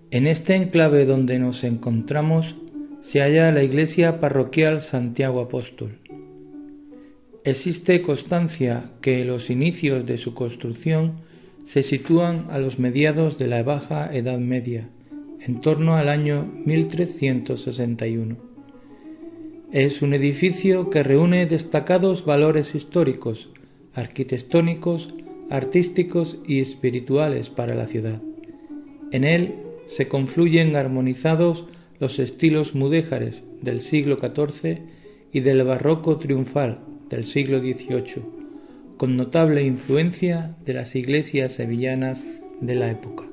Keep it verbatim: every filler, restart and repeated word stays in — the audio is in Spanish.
En este enclave donde nos encontramos se halla la iglesia parroquial Santiago Apóstol. Existe constancia que los inicios de su construcción se sitúan a los mediados de la Baja Edad Media, en torno al año mil trescientos sesenta y uno. Es un edificio que reúne destacados valores históricos, arquitectónicos, artísticos y espirituales para la ciudad. En él se confluyen armonizados los estilos mudéjares del siglo catorce y del barroco triunfal del siglo dieciocho, con notable influencia de las iglesias sevillanas de la época.